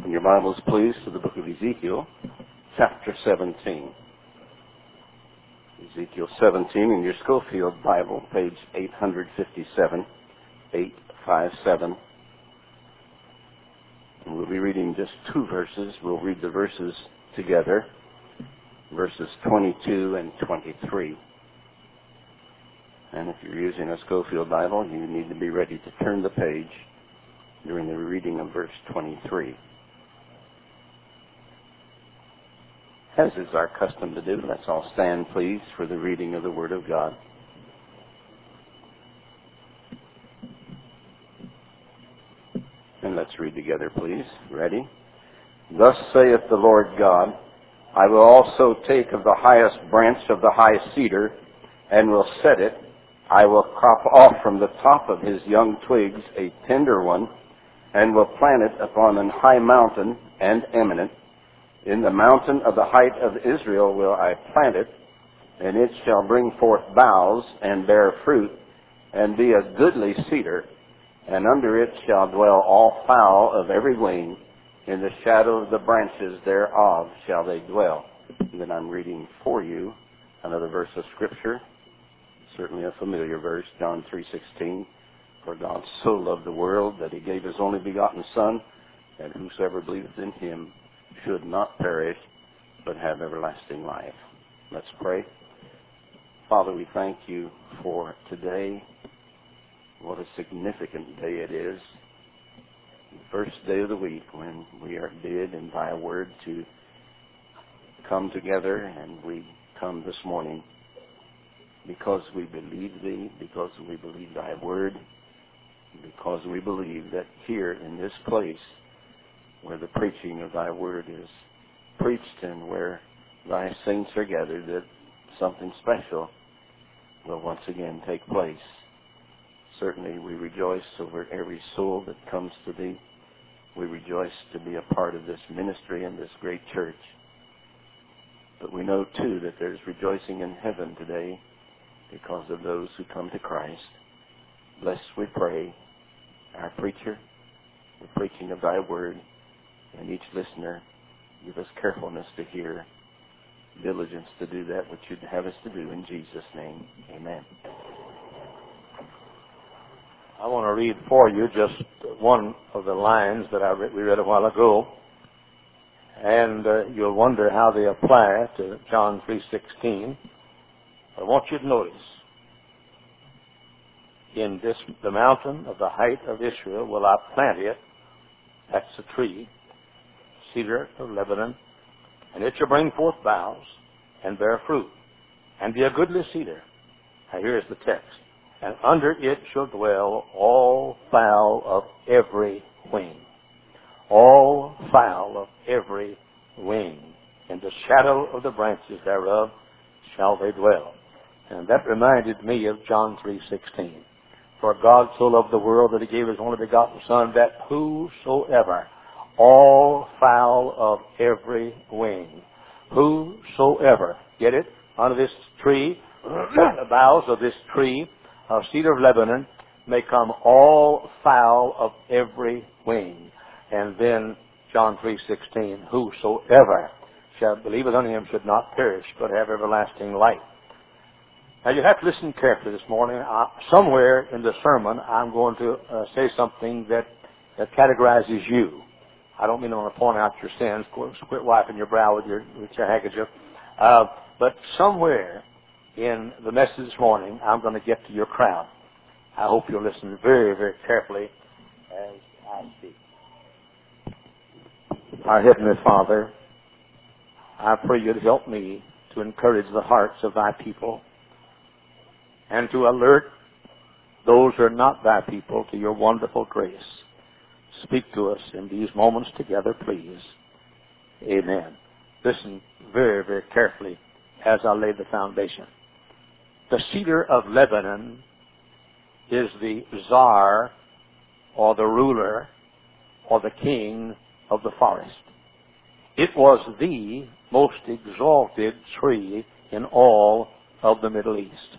Open your Bibles, please, to the book of Ezekiel, chapter 17. Ezekiel 17 in your Schofield Bible, page 857, 857. And we'll be reading just two verses. We'll read the verses together, verses 22 and 23. And if you're using a Schofield Bible, you need to be ready to turn the page during the reading of verse 23. As is our custom to do, let's all stand, please, for the reading of the Word of God. And let's read together, please. Ready? Thus saith the Lord God, I will also take of the highest branch of the high cedar, and will set it. I will crop off from the top of his young twigs a tender one, and will plant it upon an high mountain and eminent. In the mountain of the height of Israel will I plant it, and it shall bring forth boughs and bear fruit, and be a goodly cedar, and under it shall dwell all fowl of every wing. In the shadow of the branches thereof shall they dwell. And then I'm reading for you another verse of Scripture, certainly a familiar verse, John 3:16. For God so loved the world that he gave his only begotten Son, and whosoever believeth in him should not perish, but have everlasting life. Let's pray. Father, we thank you for today. What a significant day it is. The first day of the week when we are bid in thy word to come together, and we come this morning because we believe thee, because we believe thy word, because we believe that here in this place where the preaching of thy word is preached and where thy saints are gathered, that something special will once again take place. Certainly we rejoice over every soul that comes to thee. We rejoice to be a part of this ministry and this great church. But we know too that there's rejoicing in heaven today because of those who come to Christ. Bless, we pray, our preacher, the preaching of thy word, and each listener. Give us carefulness to hear, diligence to do that which you'd have us to do. In Jesus' name, amen. I want to read for you just one of the lines that we read a while ago, and you'll wonder how they apply to John 3:16. I want you to notice, in the mountain of the height of Israel will I plant it. That's a tree, cedar of Lebanon, and it shall bring forth boughs and bear fruit, and be a goodly cedar. Now here's the text. And under it shall dwell all fowl of every wing. All fowl of every wing. In the shadow of the branches thereof shall they dwell. And that reminded me of John 3:16. For God so loved the world that he gave his only begotten Son, that whosoever, all fowl of every wing, whosoever, get it, under this tree, the boughs of this tree, of cedar of Lebanon, may come all fowl of every wing. And then John 3:16, whosoever shall believe on him should not perish, but have everlasting life. Now you have to listen carefully this morning. Somewhere in the sermon, I'm going to say something that categorizes you. I don't mean I want to point out your sins. Quit wiping your brow with your handkerchief. But somewhere in the message this morning, I'm going to get to your crowd. I hope you'll listen very, very carefully as I speak. Our Heavenly Father, I pray you to help me to encourage the hearts of thy people and to alert those who are not thy people to your wonderful grace. Speak to us in these moments together, please. Amen. Listen very, very carefully as I lay the foundation. The cedar of Lebanon is the czar or the ruler or the king of the forest. It was the most exalted tree in all of the Middle East.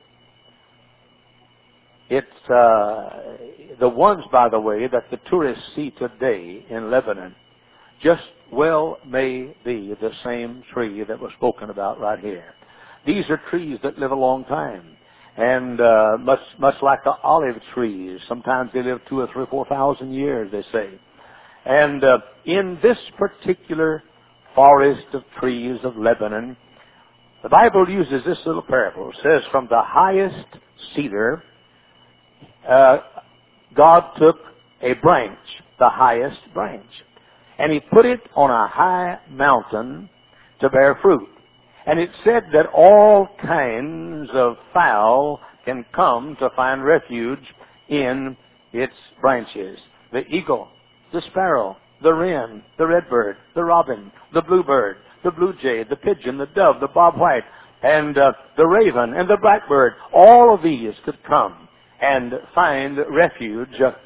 It's the ones, by the way, that the tourists see today in Lebanon. just well may be the same tree that was spoken about right here. These are trees that live a long time. And much like the olive trees, sometimes they live 2,000 or 3,000 or 4,000 years, they say. And in this particular forest of trees of Lebanon, the Bible uses this little parable. It says, from the highest cedar, God took a branch, the highest branch, and He put it on a high mountain to bear fruit. And it said that all kinds of fowl can come to find refuge in its branches. The eagle, the sparrow, the wren, the redbird, the robin, the bluebird, the blue jay, the pigeon, the dove, the bobwhite, and the raven, and the blackbird. All of these could come and find refuge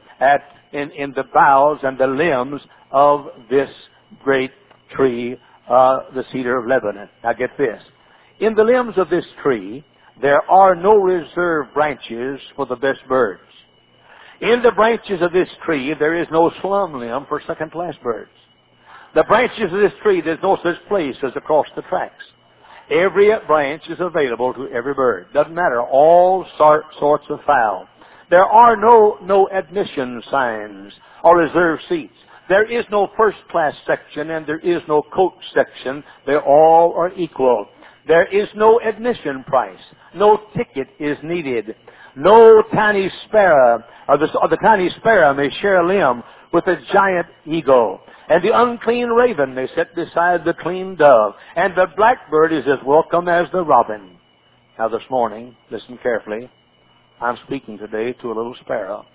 in the boughs and the limbs of this great tree, the cedar of Lebanon. Now get this. In the limbs of this tree, there are no reserved branches for the best birds. In the branches of this tree, there is no slum limb for second-class birds. The branches of this tree, there's no such place as across the tracks. Every branch is available to every bird. Doesn't matter, all sorts of fowl. There are no admission signs or reserved seats. There is no first-class section and there is no coach section. They all are equal. There is no admission price. No ticket is needed. No tiny sparrow, or the tiny sparrow may share a limb with a giant eagle. And the unclean raven may sit beside the clean dove. And the blackbird is as welcome as the robin. Now this morning, listen carefully. I'm speaking today to a little sparrow.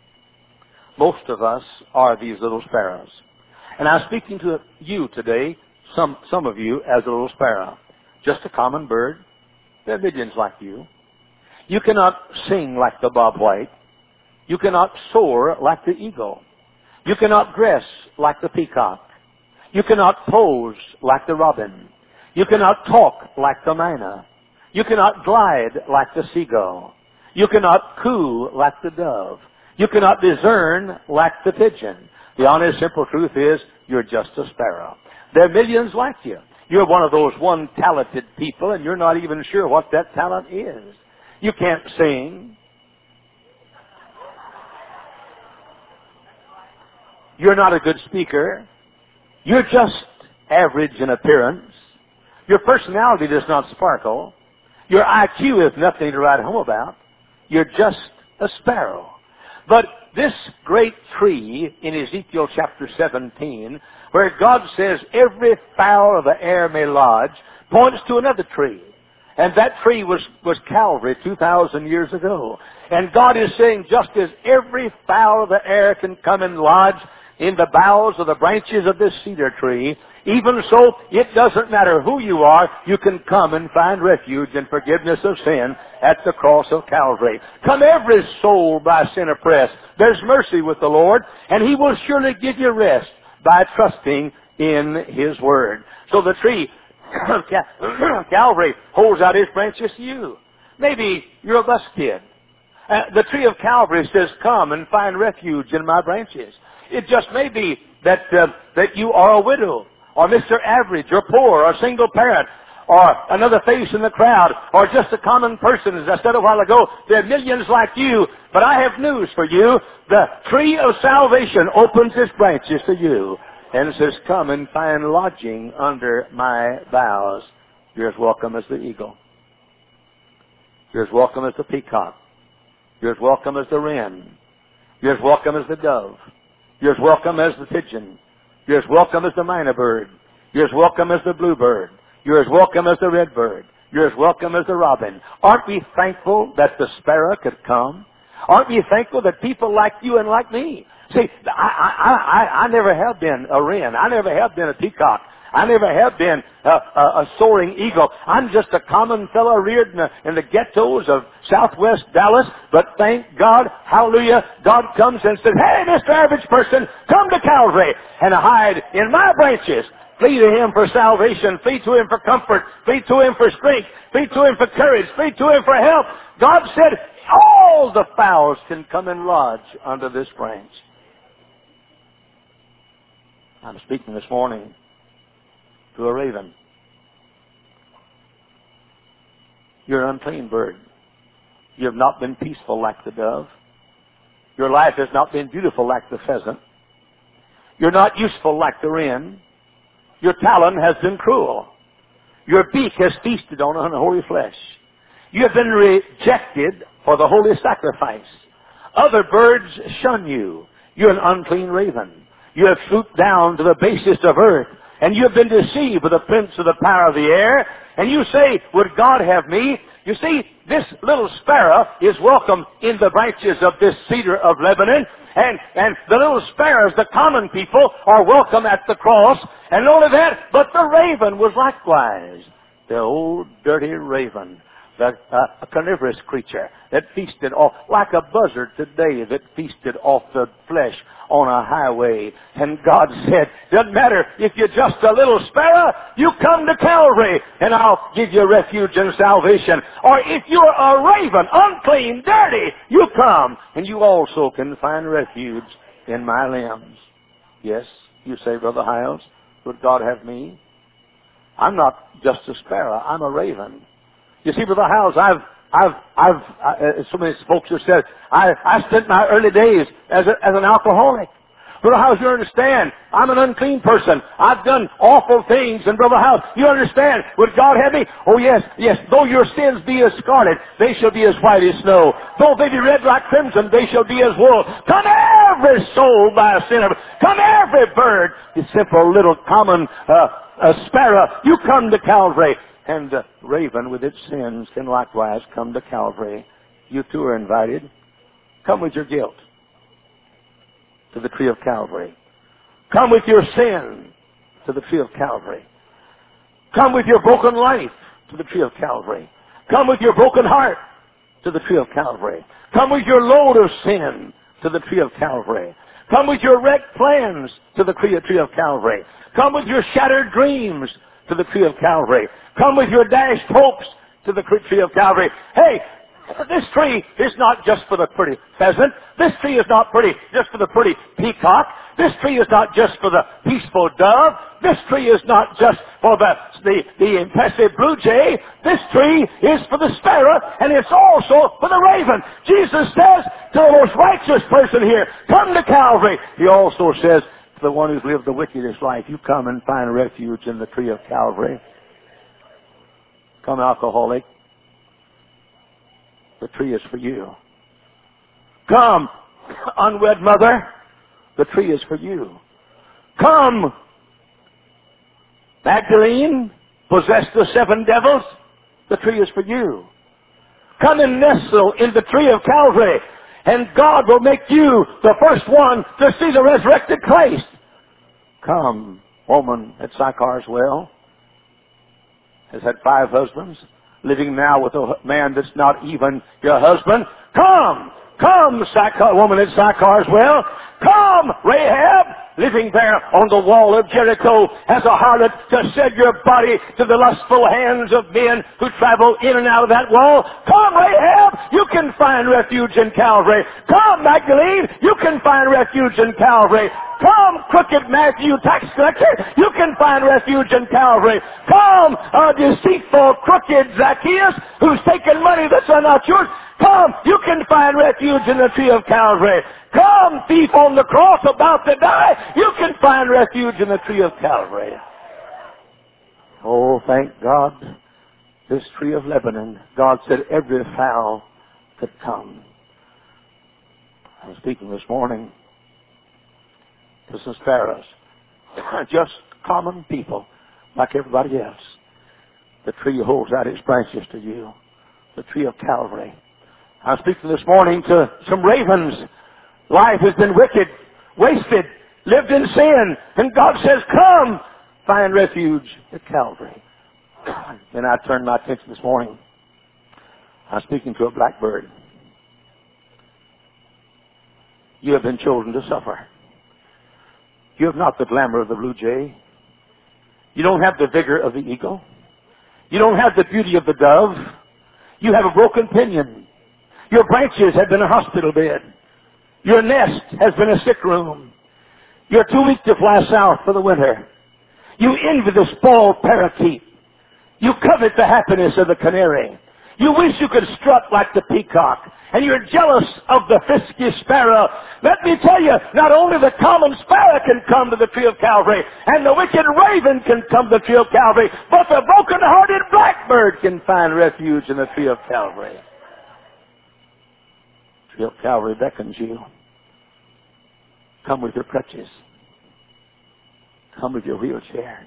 Most of us are these little sparrows. And I'm speaking to you today, some of you, as a little sparrow. Just a common bird. There are millions like you. You cannot sing like the bobwhite. You cannot soar like the eagle. You cannot dress like the peacock. You cannot pose like the robin. You cannot talk like the myna. You cannot glide like the seagull. You cannot coo like the dove. You cannot discern like the pigeon. The honest, simple truth is, you're just a sparrow. There are millions like you. You're one of those one-talented people, and you're not even sure what that talent is. You can't sing. You're not a good speaker. You're just average in appearance. Your personality does not sparkle. Your IQ is nothing to write home about. You're just a sparrow. But this great tree in Ezekiel chapter 17, where God says every fowl of the air may lodge, points to another tree. And that tree was Calvary 2,000 years ago. And God is saying, just as every fowl of the air can come and lodge in the boughs or the branches of this cedar tree, even so, it doesn't matter who you are, you can come and find refuge and forgiveness of sin at the cross of Calvary. Come every soul by sin oppressed. There's mercy with the Lord, and He will surely give you rest by trusting in His Word. So the tree Calvary holds out His branches to you. Maybe you're a bus kid. The tree of Calvary says, come and find refuge in my branches. It just may be that you are a widow, or Mr. Average, or poor, or single parent, or another face in the crowd, or just a common person. As I said a while ago, there are millions like you, but I have news for you. The tree of salvation opens its branches to you and says, come and find lodging under my boughs. You're as welcome as the eagle. You're as welcome as the peacock. You're as welcome as the wren. You're as welcome as the dove. You're as welcome as the pigeon. You're as welcome as the myna bird. You're as welcome as the bluebird. You're as welcome as the redbird. You're as welcome as the robin. Aren't we thankful that the sparrow could come? Aren't we thankful that people like you and like me? See, I never have been a wren. I never have been a peacock. I never have been a soaring eagle. I'm just a common fellow reared in the ghettos of southwest Dallas. But thank God, hallelujah, God comes and says, hey, Mr. Average Person, come to Calvary and hide in my branches. Flee to Him for salvation. Flee to Him for comfort. Flee to Him for strength. Flee to Him for courage. Flee to Him for help. God said, all the fowls can come and lodge under this branch. I'm speaking this morning to a raven. You're an unclean bird. You have not been peaceful like the dove. Your life has not been beautiful like the pheasant. You're not useful like the wren. Your talon has been cruel. Your beak has feasted on unholy flesh. You have been rejected for the holy sacrifice. Other birds shun you. You're an unclean raven. You have swooped down to the basest of earth, and you have been deceived by the prince of the power of the air, and you say, would God have me? You see, this little sparrow is welcome in the branches of this cedar of Lebanon, and the little sparrows, the common people, are welcome at the cross, and not only that, but the raven was likewise. The old dirty raven. A carnivorous creature that feasted off, like a buzzard today that feasted off the flesh on a highway. And God said, doesn't matter if you're just a little sparrow, you come to Calvary and I'll give you refuge and salvation. Or if you're a raven, unclean, dirty, you come and you also can find refuge in my limbs. Yes, you say, Brother Hiles, would God have me? I'm not just a sparrow, I'm a raven. You see, Brother Howes, so many folks have said, I spent my early days as an alcoholic. Brother Howes, you understand, I'm an unclean person. I've done awful things. And Brother Howes, you understand, would God have me? Oh yes, yes. Though your sins be as scarlet, they shall be as white as snow. Though they be red like crimson, they shall be as wool. Come every soul by a sinner. Come every bird, the simple little common sparrow. You come to Calvary. And the raven with its sins can likewise come to Calvary. You too are invited. Come with your guilt to the tree of Calvary. Come with your sin to the tree of Calvary. Come with your broken life to the tree of Calvary. Come with your broken heart to the tree of Calvary. Come with your load of sin to the tree of Calvary. Come with your wrecked plans to the tree of Calvary. Come with your shattered dreams to the tree of Calvary. Come with your dashed hopes to the tree of Calvary. Hey, this tree is not just for the pretty pheasant. This tree is not pretty just for the pretty peacock. This tree is not just for the peaceful dove. This tree is not just for the impressive blue jay. This tree is for the sparrow, and it's also for the raven. Jesus says to the most righteous person here, come to Calvary. He also says to the one who's lived the wickedest life, you come and find refuge in the tree of Calvary. Come, alcoholic. The tree is for you. Come, unwed mother. The tree is for you. Come, Magdalene, possessed of 7 devils. The tree is for you. Come and nestle in the tree of Calvary, and God will make you the first one to see the resurrected Christ. Come, woman at Sychar's well, has had 5 husbands, living now with a man that's not even your husband. Come, woman at Sychar's well. Come, Rahab, living there on the wall of Jericho as a harlot, to sell your body to the lustful hands of men who travel in and out of that wall. Come, Rahab, you can find refuge in Calvary. Come, Magdalene, you can find refuge in Calvary. Come, crooked Matthew, tax collector, you can find refuge in Calvary. Come, deceitful, crooked Zacchaeus, who's taken money that's not yours. Come, you can find refuge in the tree of Calvary. Come, thief on the cross about to die, you can find refuge in the tree of Calvary. Oh, thank God, this tree of Lebanon, God said every fowl could come. I was speaking this morning to some sparrows, just common people like everybody else. The tree holds out its branches to you, the tree of Calvary. I was speaking this morning to some ravens. Life has been wicked, wasted, lived in sin, and God says, come, find refuge at Calvary. Then I turned my attention this morning. I was speaking to a blackbird. You have been chosen to suffer. You have not the glamour of the blue jay. You don't have the vigor of the eagle. You don't have the beauty of the dove. You have a broken pinion. Your branches have been a hospital bed. Your nest has been a sick room. You're too weak to fly south for the winter. You envy the spoiled parakeet. You covet the happiness of the canary. You wish you could strut like the peacock. And you're jealous of the frisky sparrow. Let me tell you, not only the common sparrow can come to the tree of Calvary, and the wicked raven can come to the tree of Calvary, but the broken-hearted blackbird can find refuge in the tree of Calvary. The tree of Calvary beckons you. Come with your crutches. Come with your wheelchair.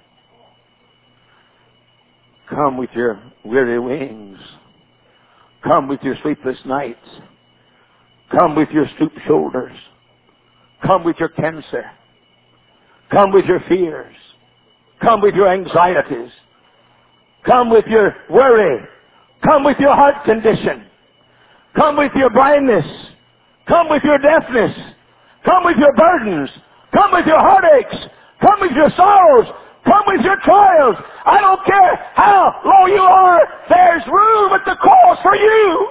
Come with your weary wings. Come with your sleepless nights. Come with your stooped shoulders. Come with your cancer. Come with your fears. Come with your anxieties. Come with your worry. Come with your heart condition. Come with your blindness. Come with your deafness. Come with your burdens. Come with your heartaches. Come with your sorrows. Come with your trials. I don't care how low you are. There's room at the cross for you.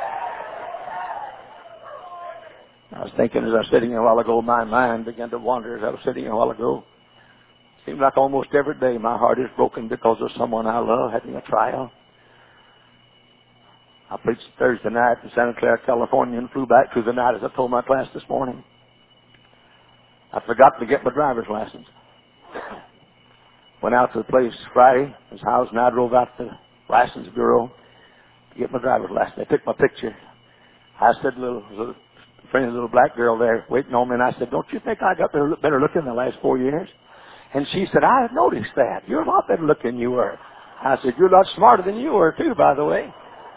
I was thinking as I was sitting a while ago, my mind began to wander as I was sitting a while ago. It seemed like almost every day my heart is broken because of someone I love having a trial. I preached Thursday night in Santa Clara, California, and flew back through the night as I told my class this morning. I forgot to get my driver's license. Went out to the place Friday, his house, and I drove out to the license bureau to get my driver's license. They took my picture. I said, little black girl there waiting on me, and I said, don't you think I got better looking in the last 4 years? And she said, I noticed that. You're a lot better looking than you were. I said, you're a lot smarter than you were, too, by the way.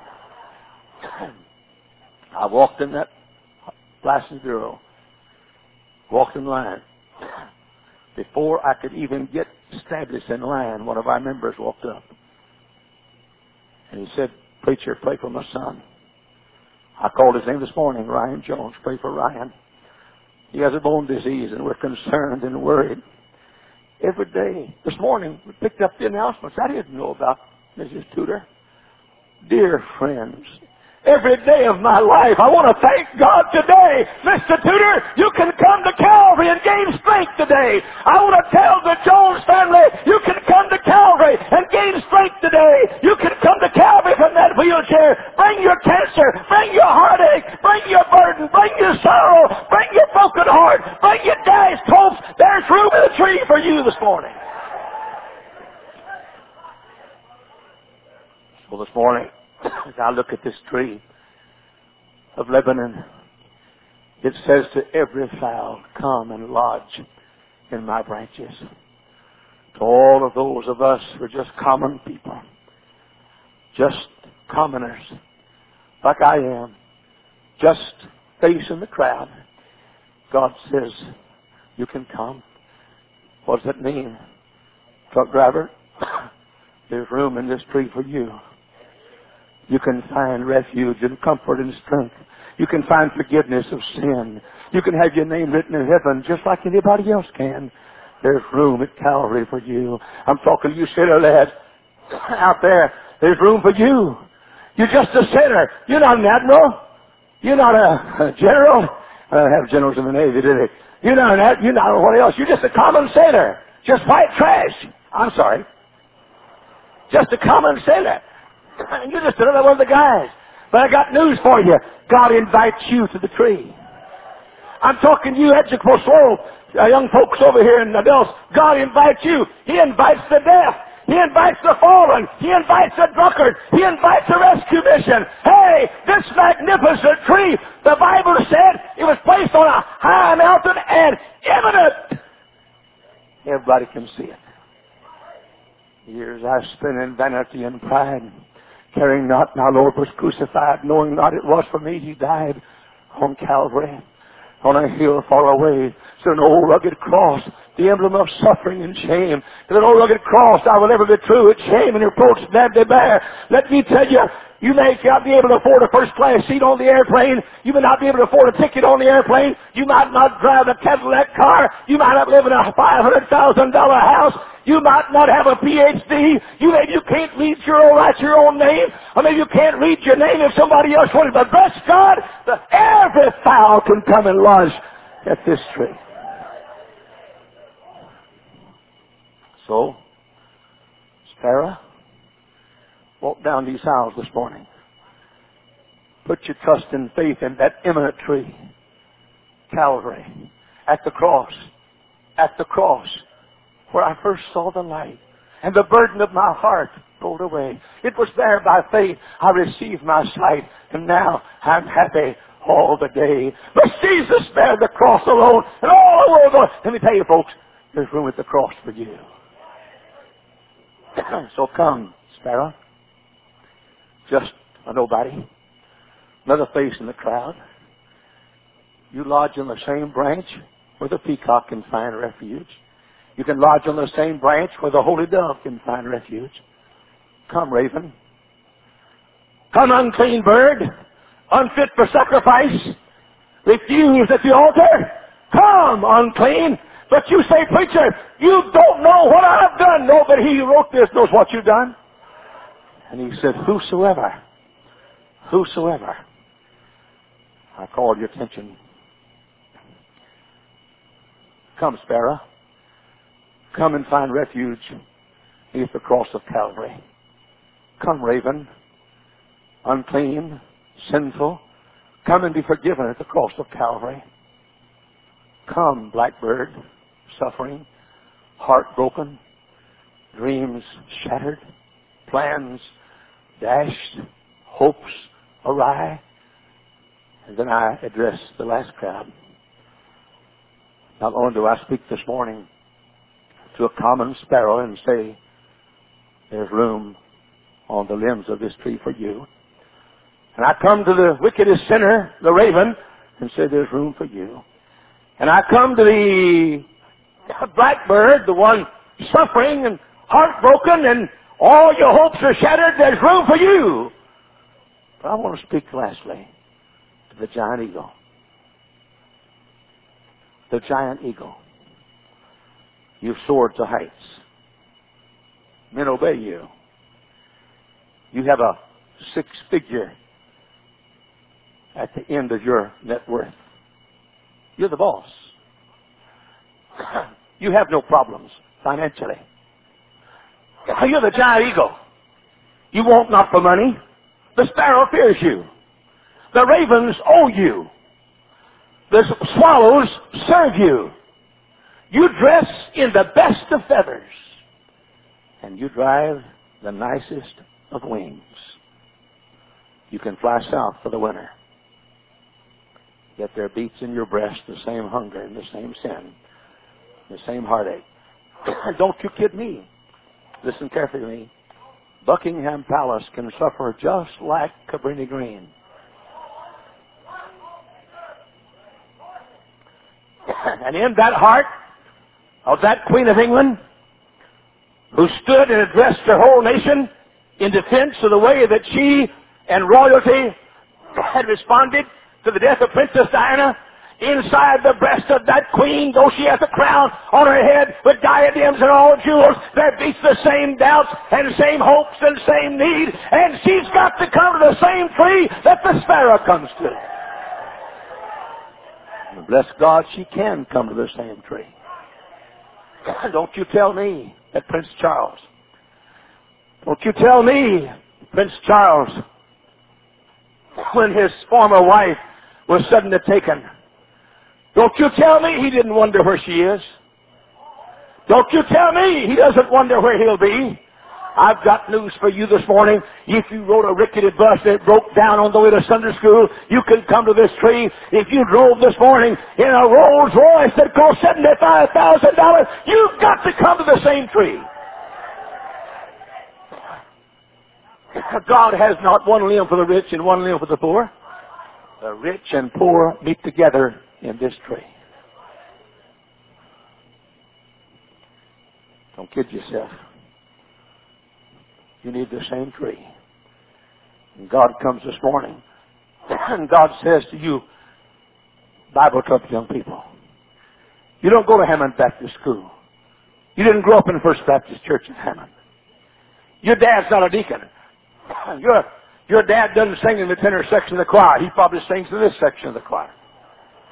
I walked in that license bureau, walked in line. Before I could even get established in line, one of our members walked up. And he said, preacher, pray for my son. I called his name this morning, Ryan Jones. Pray for Ryan. He has a bone disease, and we're concerned and worried. Every day. This morning, we picked up the announcements I didn't know about, Mrs. Tudor. Dear friends, every day of my life, I want to thank God today. Mr. Tudor, you can come to Calvary and gain strength today. I want to tell the Jones family, you can come to Calvary and gain strength today. You can come to Calvary from that wheelchair. Bring your cancer, bring your heartache, bring your burden, bring your sorrow, bring your broken heart, bring your dashed hopes. There's room in the tree for you this morning. So this morning, as I look at this tree of Lebanon, it says to every fowl, come and lodge in my branches. To all of those of us who are just common people, just commoners, like I am, just facing the crowd, God says, you can come. What does that mean? Truck driver, there's room in this tree for you. You can find refuge and comfort and strength. You can find forgiveness of sin. You can have your name written in heaven just like anybody else can. There's room at Calvary for you. I'm talking to you sinner lads out there. There's room for you. You're just a sinner. You're not an admiral. You're not a general. I don't have generals in the Navy, do they? You're not what else. You're just a common sinner. Just white trash. I'm sorry. Just a common sinner. And you're just another one of the guys. But I got news for you. God invites you to the tree. I'm talking to you, educable soul, young folks over here in adults. God invites you. He invites the deaf. He invites the fallen. He invites the drunkard. He invites the rescue mission. Hey, this magnificent tree, the Bible said it was placed on a high mountain and eminent. Everybody can see it. Years I spent in vanity and pride, caring not my Lord was crucified, knowing not it was for me He died on Calvary. On a hill far away stood an old rugged cross, the emblem of suffering and shame. To an old rugged cross I will ever be true, its shame and reproach that they bear. Let me tell you, you may not be able to afford a first-class seat on the airplane. You may not be able to afford a ticket on the airplane. You might not drive a Cadillac car. You might not live in a $500,000 house. You might not have a PhD. Maybe you can't read write your own name. Or maybe you can't read your name if somebody else wanted. But bless God, every fowl can come and lodge at this tree. So, Sarah, walk down these aisles this morning. Put your trust and faith in that imminent tree, Calvary, at the cross, where I first saw the light, and the burden of my heart rolled away. It was there by faith I received my sight, and now I'm happy all the day. But Jesus bare the cross alone, and all over. Let me tell you, folks, there's room at the cross for you. So come, Sparrow. Just a nobody. Another face in the crowd. You lodge on the same branch where the peacock can find refuge. You can lodge on the same branch where the holy dove can find refuge. Come, raven. Come, unclean bird, unfit for sacrifice. Refuse at the altar. Come, unclean. But you say, preacher, you don't know what I've done. No, but he who wrote this knows what you've done. And he said, whosoever, I call your attention. Come, Sparrow. Come and find refuge beneath the cross of Calvary. Come, raven, unclean, sinful. Come and be forgiven at the cross of Calvary. Come, blackbird, suffering, heartbroken, dreams shattered, plans dashed, hopes awry. And then I address the last crowd. Not only do I speak this morning to a common sparrow and say, there's room on the limbs of this tree for you. And I come to the wickedest sinner, the raven, and say, there's room for you. And I come to the blackbird, the one suffering and heartbroken and all your hopes are shattered, there's room for you. But I want to speak lastly to the giant eagle. The giant eagle. You've soared to heights. Men obey you. You have a 6-figure at the end of your net worth. You're the boss. You have no problems financially. You're the giant eagle. You want not for money. The sparrow fears you. The ravens owe you. The swallows serve you. You dress in the best of feathers. And you drive the nicest of wings. You can fly south for the winter. Yet there beats in your breast the same hunger and the same sin, the same heartache. Don't you kid me. Listen carefully to me. Buckingham Palace can suffer just like Cabrini Green. And in that heart of that Queen of England, who stood and addressed her whole nation in defense of the way that she and royalty had responded to the death of Princess Diana, inside the breast of that queen, though she has a crown on her head with diadems and all jewels, there beats the same doubts and same hopes and same need, and she's got to come to the same tree that the sparrow comes to. And bless God, she can come to the same tree. Don't you tell me that Prince Charles, don't you tell me Prince Charles, when his former wife was suddenly taken, don't you tell me he didn't wonder where she is. Don't you tell me he doesn't wonder where he'll be. I've got news for you this morning. If you rode a rickety bus that broke down on the way to Sunday school, you can come to this tree. If you drove this morning in a Rolls Royce that cost $75,000, you've got to come to the same tree. God has not one limb for the rich and one limb for the poor. The rich and poor meet together in this tree. Don't kid yourself. You need the same tree. And God comes this morning, and God says to you, Bible Club young people, you don't go to Hammond Baptist School. You didn't grow up in First Baptist Church in Hammond. Your dad's not a deacon. Your dad doesn't sing in the tenor section of the choir. He probably sings in this section of the choir.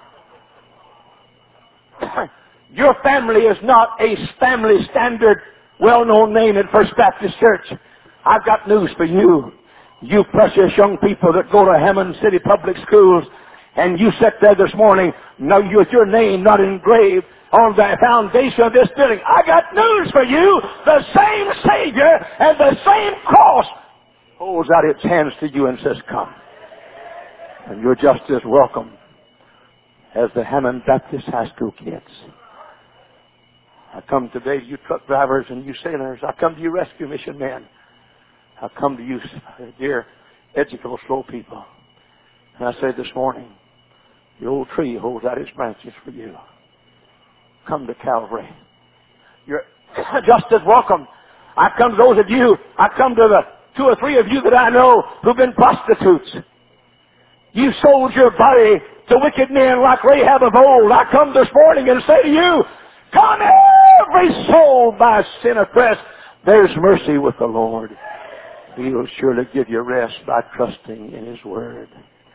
Your family is not a family standard well-known name at First Baptist Church. I've got news for you. You precious young people that go to Hammond City Public Schools, and you sit there this morning, with your name not engraved on the foundation of this building. I got news for you. The same Savior and the same cross holds out its hands to you and says, come. And you're just as welcome as the Hammond Baptist High School kids. I come today to you truck drivers and you sailors. I come to you rescue mission men. I come to you, dear educational slow people. And I say this morning, the old tree holds out its branches for you. Come to Calvary. You're just as welcome. I come to those of you, I come to the 2 or 3 of you that I know who've been prostitutes. You sold your body to wicked men like Rahab of old. I come this morning and say to you, come every soul by sin oppressed. There's mercy with the Lord. He will surely give you rest by trusting in His Word.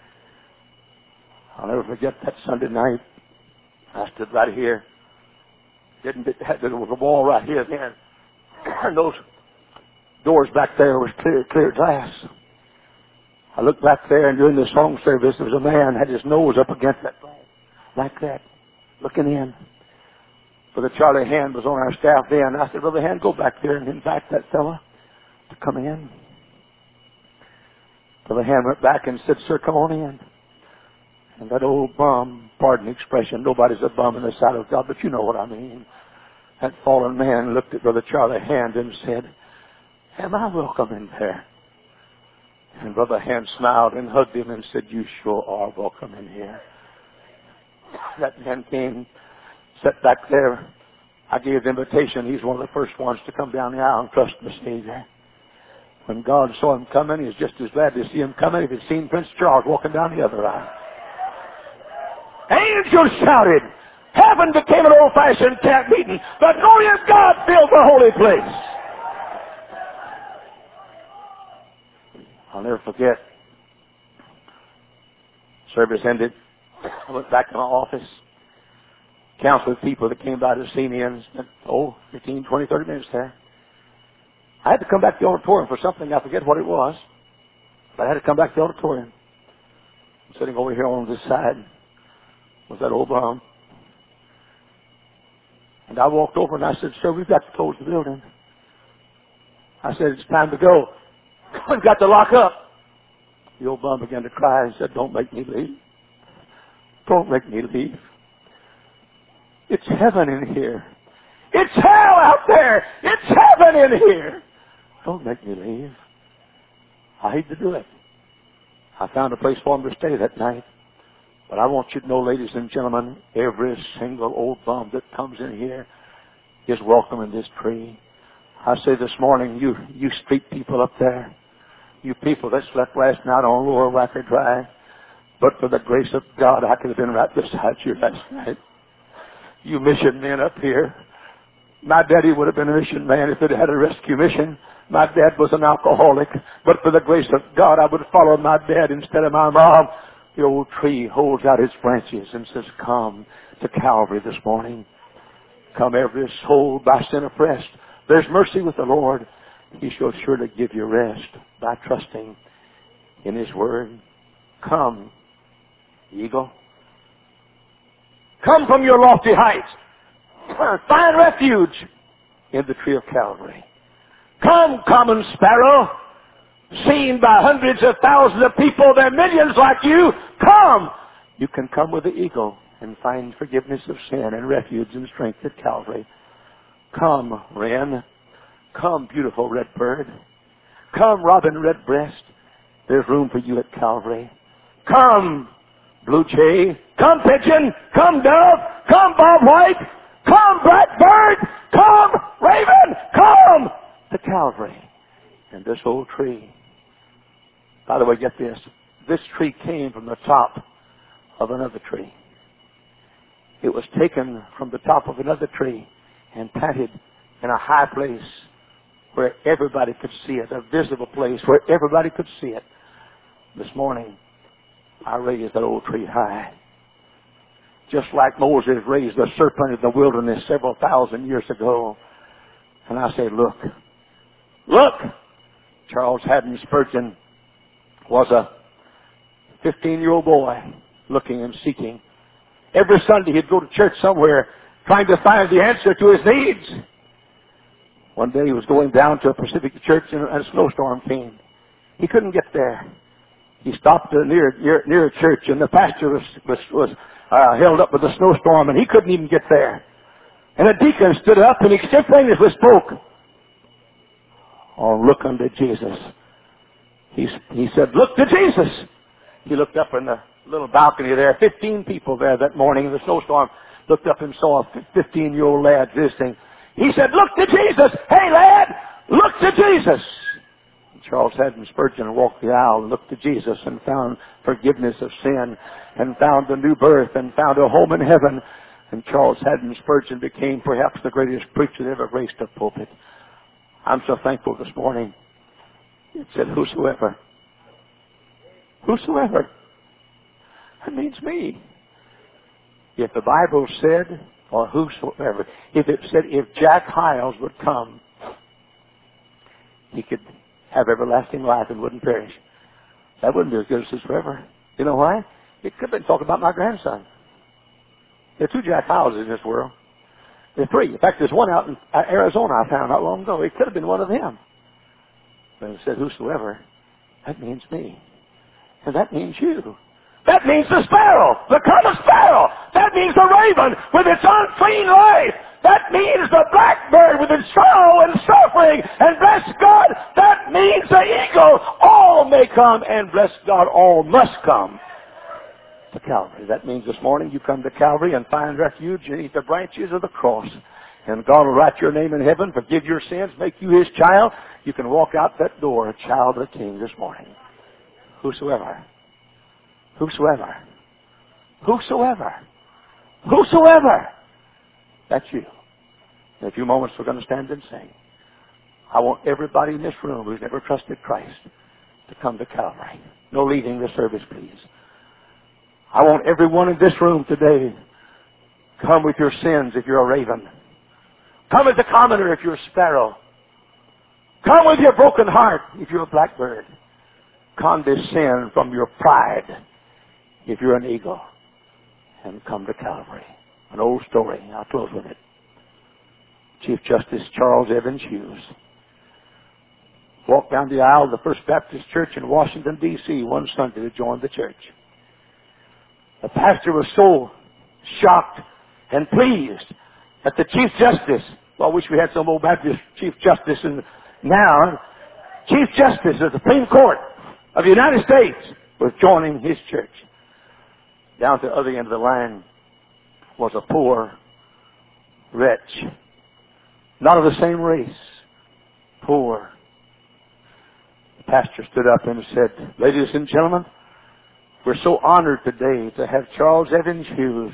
I'll never forget that Sunday night. I stood right here. There was a wall right here then. And those doors back there was clear glass. I looked back there, and during the song service, there was a man had his nose up against that glass, like that, looking in. Brother Charlie Hand was on our staff then. I said, Brother Hand, go back there and invite that fella to come in. Brother Hand went back and said, sir, come on in. And that old bum, pardon the expression, nobody's a bum in the sight of God, but you know what I mean. That fallen man looked at Brother Charlie Hand and said, am I welcome in there? And Brother Hand smiled and hugged him and said, you sure are welcome in here. That man came, sat back there. I gave the invitation. He's one of the first ones to come down the aisle and trust the Savior. When God saw him coming, he was just as glad to see him coming if he'd seen Prince Charles walking down the other aisle. Angels shouted. Heaven became an old-fashioned camp meeting. The glory of God filled the holy place. I'll never forget. Service ended. I went back to my office. Counseled with people that came by to see me and spent, 15, 20, 30 minutes there. I had to come back to the auditorium for something. I forget what it was. But I had to come back to the auditorium. Sitting over here on this side was that old bum. And I walked over and I said, sir, we've got to close the building. I said, it's time to go. We've got to lock up. The old bum began to cry and said, don't make me leave. Don't make me leave. It's heaven in here. It's hell out there. It's heaven in here. Don't make me leave. I hate to do it. I found a place for him to stay that night. But I want you to know, ladies and gentlemen, every single old bum that comes in here is welcome in this tree. I say this morning, you street people up there, you people that slept last night on Lower Wacker Drive, but for the grace of God, I could have been right beside you last night. You mission men up here. My daddy would have been a mission man if it had a rescue mission. My dad was an alcoholic, but for the grace of God, I would follow my dad instead of my mom. The old tree holds out its branches and says, come to Calvary this morning. Come every soul by sin oppressed. There's mercy with the Lord. He shall surely give you rest by trusting in His Word. Come, eagle. Come from your lofty heights. Find refuge in the tree of Calvary. Come, common sparrow, seen by hundreds of thousands of people. There are millions like you. Come. You can come with the eagle and find forgiveness of sin and refuge and strength at Calvary. Come, wren. Come, beautiful red bird. Come, robin redbreast. There's room for you at Calvary. Come, blue jay. Come, pigeon. Come, dove. Come, bob white. Come, blackbird. Come, raven. Come to Calvary. And this old tree. By the way, get this. This tree came from the top of another tree. It was taken from the top of another tree and planted in a high place where everybody could see it, a visible place where everybody could see it. This morning, I raised that old tree high. Just like Moses raised the serpent in the wilderness several thousand years ago. And I say, look. Look! Charles Haddon Spurgeon was a 15-year-old boy looking and seeking. Every Sunday he'd go to church somewhere trying to find the answer to his needs. One day he was going down to a Pacific church and a snowstorm came. He couldn't get there. He stopped near a church and the pastor was held up with a snowstorm and he couldn't even get there. And a deacon stood up and extemporaneously spoke. Oh, look unto Jesus. He said, look to Jesus. He looked up in the little balcony there. 15 people there that morning in the snowstorm looked up and saw a 15-year-old lad visiting. He said, look to Jesus. Hey, lad, look to Jesus. And Charles Haddon Spurgeon walked the aisle and looked to Jesus and found forgiveness of sin and found a new birth and found a home in heaven. And Charles Haddon Spurgeon became perhaps the greatest preacher that ever graced a pulpit. I'm so thankful this morning. It said, whosoever. Whosoever. That means me. If the Bible said, or whosoever, if it said, if Jack Hyles would come, he could have everlasting life and wouldn't perish. That wouldn't be as good as whosoever. You know why? It could have been talking about my grandson. There are 2 Jack Hyles in this world. There are 3. In fact, there's one out in Arizona I found not long ago. It could have been one of them. But it said, whosoever, that means me. And that means you. That means the sparrow, the common sparrow. That means the raven with its unclean life. That means the blackbird with its sorrow and suffering. And bless God, that means the eagle. All may come, and bless God, all must come to Calvary. That means this morning you come to Calvary and find refuge beneath the branches of the cross. And God will write your name in heaven, forgive your sins, make you His child. You can walk out that door, a child of the King this morning. Whosoever. Whosoever. Whosoever. Whosoever. That's you. In a few moments we're going to stand and sing. I want everybody in this room who's never trusted Christ to come to Calvary. No leaving the service, please. I want everyone in this room today, come with your sins if you're a raven. Come as a commoner if you're a sparrow. Come with your broken heart if you're a blackbird. Condescend from your pride if you're an eagle. And come to Calvary. An old story. I'll close with it. Chief Justice Charles Evans Hughes walked down the aisle of the First Baptist Church in Washington, D.C. one Sunday to join the church. The pastor was so shocked and pleased that the Chief Justice, well, I wish we had some old Baptist Chief Justice now, Chief Justice of the Supreme Court of the United States was joining his church. Down to the other end of the line was a poor wretch, not of the same race, poor. The pastor stood up and said, ladies and gentlemen, we're so honored today to have Charles Evans Hughes.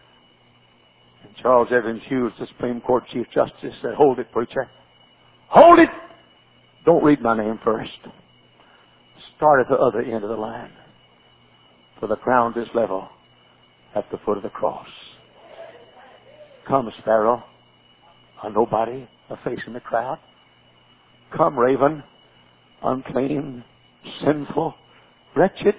And Charles Evans Hughes, the Supreme Court Chief Justice, said, hold it, preacher. Hold it! Don't read my name first. Start at the other end of the line. For the ground is level at the foot of the cross. Come, sparrow, a nobody, a face in the crowd. Come, raven, unclean, sinful, wretched.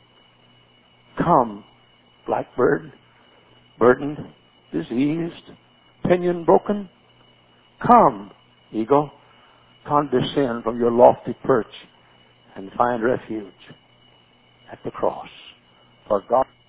Come, blackbird, burdened, diseased, pinion broken. Come, eagle, condescend from your lofty perch and find refuge at the cross. For God